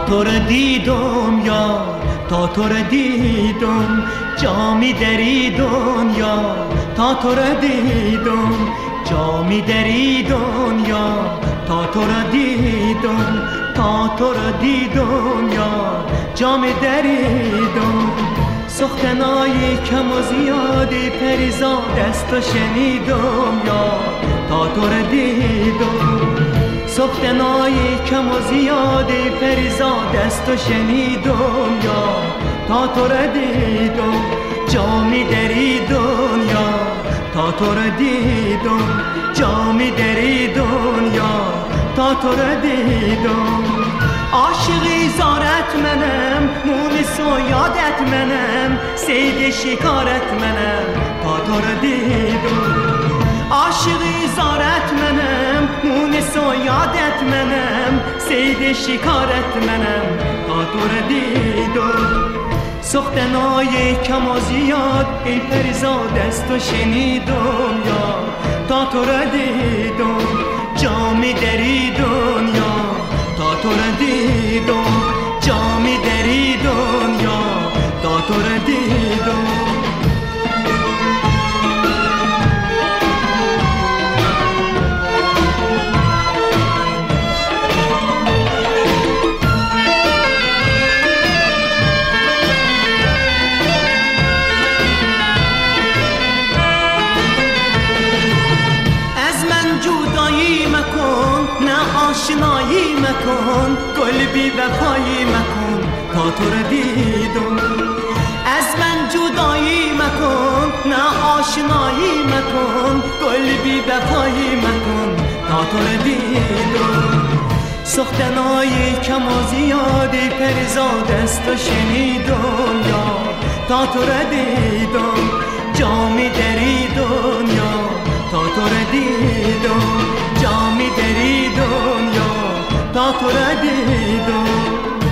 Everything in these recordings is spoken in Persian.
تو رو دیدم یار، تا تو رو دیدم جا می دری دنیا، تا تو رو دیدم جا می دری دنیا، تا تو رو دیدم، تا تو رو دیدم یار جا می دریدم. سخنای کم و زیادی پریزاد است و شنیدم یار، تا تو رو دیدم. سخنای کم و زیادی پریزاد است و شنیدم یار، تا تو رو دیدم جا می دری دنیا، تا تو رو دیدم جا می دری دنیا، تا تو رو دیدم. عاشقی زارت منم، مونس و یادت منم، سید شکارت منم، تا تو رو دیدم. عاشقی زارت منم، مونس و یادت منم، سید شکارت منم، تا تو رو دیدم. سخنای کم و زیاد ای پریزاد است و شنیدم یار، تا تو رو دیدم جا می دری دنیا، تا تو رو دیدم جا می دری دنیا، تا تو رو دیدم. آشنایی مکن، گل بی وفایی مکن، تا تو رو دیدم. از من جدایی مکن، نه آشنایی مکن، گل بی وفایی مکن، تا تو رو دیدم. سخنای کم و زیادی پریزاد است و شنیدم یار، تا تو رو دیدم جا می دری دنیا، تا تو رو دیدم جا می دری دنیا، تا تو رو دیدم.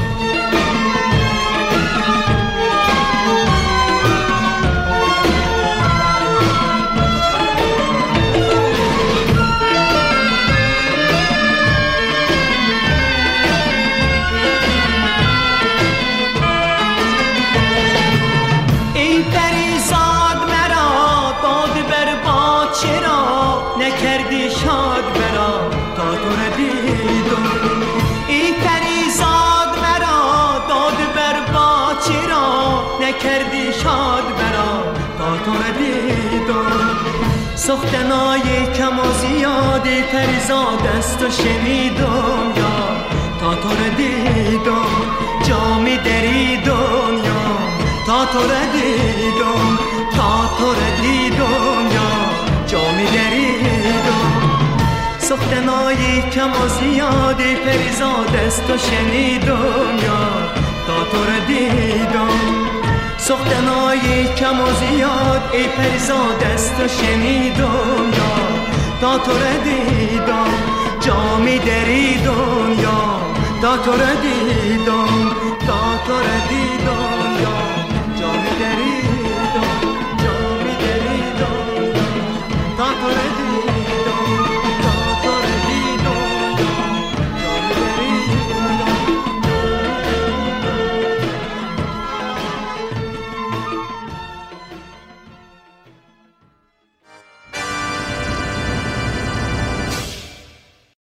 ای پریزاد مرا داد بر با چرا نکردی شاد برا، تا تو رو دیدم. ای پریزاد مرا داد بر با چرا نکردی شاد برا، تا تو رو دیدم. سخنای کم و زیادی پریزاد است و شنیدم یار، تا تو رو دیدم جا می دری دنیا، تا تو رو دیدم، تا تو رو دیدم یار جا می دریدم. سخنای کم و زیادی پریزاد است و شنیدم یار، تا تو رو دیدم. سخنای کم و زیاد ای پریزاد است و شنیدم یار، تا تو رو دیدم جا می دریدم یار، تا تو رو دیدم، تا تو رو دیدم.